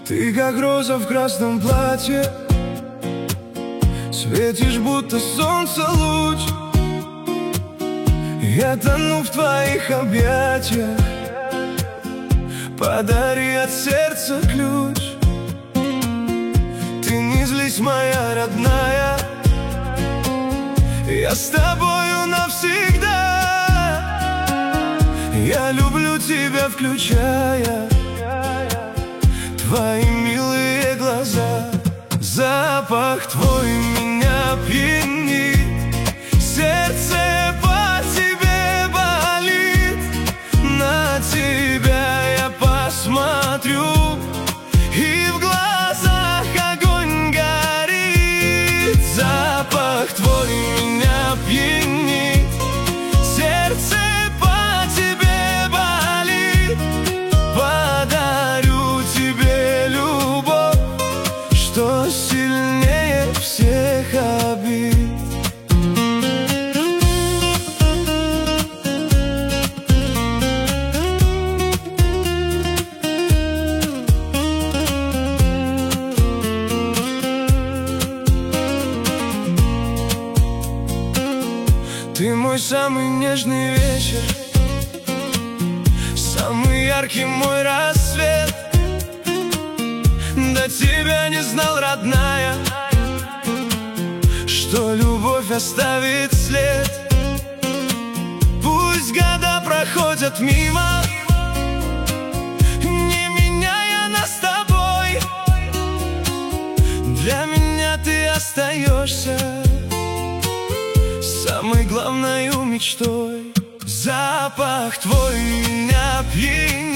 Ты как роза в красном платье, светишь, будто солнце луч. Я тону в твоих объятиях, подари от сердца ключ. Ты не злись, моя родная, я с тобою навсегда. Я люблю тебя, включая твои милые глаза. Запах твой меня пьянит, сердце по тебе болит. На тебя я посмотрю, и в глазах огонь горит. Запах твой меня пьянит, сердце по тебе болит. Подарю тебе любовь, что сильнее всех обид. Ты мой самый нежный вечер, самый яркий мой рассвет. До тебя не знал, родная, что любовь оставит след. Пусть года проходят мимо, не меняя нас с тобой. Для меня ты остаешься самой главной мечтой. Запах твой меня пьянит,